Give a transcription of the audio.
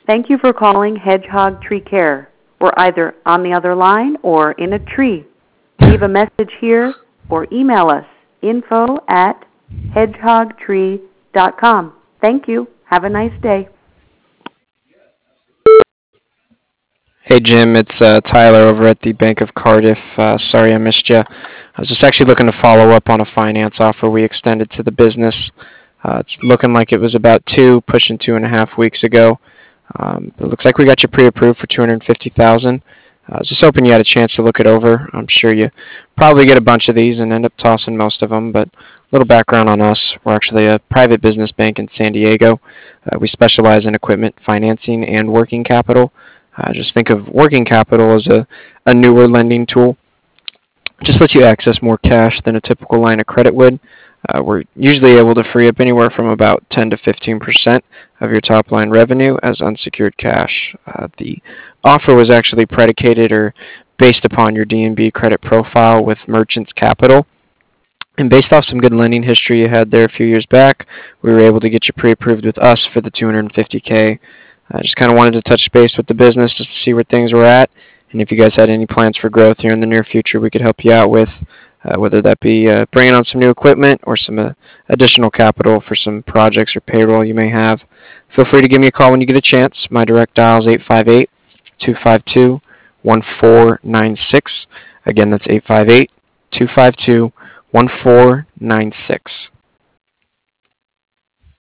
Thank you for calling Hedgehog Tree Care. We're either on the other line or in a tree. Leave a message here or email us info@hedgehogtree.com. Thank you. Have a nice day. Hey Jim, it's Tyler over at the Bank of Cardiff. Sorry I missed you. I was just actually looking to follow up on a finance offer we extended to the business. It's looking like it was about pushing 2.5 weeks ago. It looks like we got you pre-approved for 250,000. I was just hoping you had a chance to look it over. I'm sure you probably get a bunch of these and end up tossing most of them. But a little background on us: we're actually a private business bank in San Diego. We specialize in equipment financing and working capital. Just think of working capital as a newer lending tool. Just lets you access more cash than a typical line of credit would. We're usually able to free up anywhere from about 10 to 15% of your top line revenue as unsecured cash. The offer was actually predicated or based upon your DNB credit profile with Merchants Capital. And based off some good lending history you had there a few years back, we were able to get you pre-approved with us for the 250K. I just kind of wanted to touch base with the business just to see where things were at, and if you guys had any plans for growth here in the near future we could help you out with, whether that be bringing on some new equipment or some additional capital for some projects or payroll you may have. Feel free to give me a call when you get a chance. My direct dial is 858-252-1496. Again, that's 858-252-1496.